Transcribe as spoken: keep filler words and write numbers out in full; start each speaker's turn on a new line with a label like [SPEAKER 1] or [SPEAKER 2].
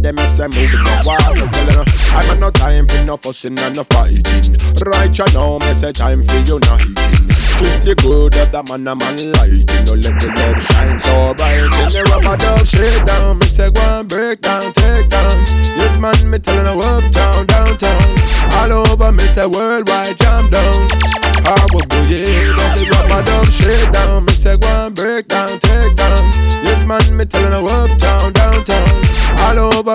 [SPEAKER 1] them is a moving no water. Well, I got no time for no fussing and no fighting. Right you know, me say time for uniting. Strictly good that the man a man lighting. No let the love shine so bright. In the rubber dub shake down. Me say go and break down, take down. Yes man, me tellin' her uptown, downtown. All over me say worldwide jam down. I will go yeah, that the rubber dub shake down. Me say go and break down, take down. Yes man, me tellin' her uptown, downtown. All over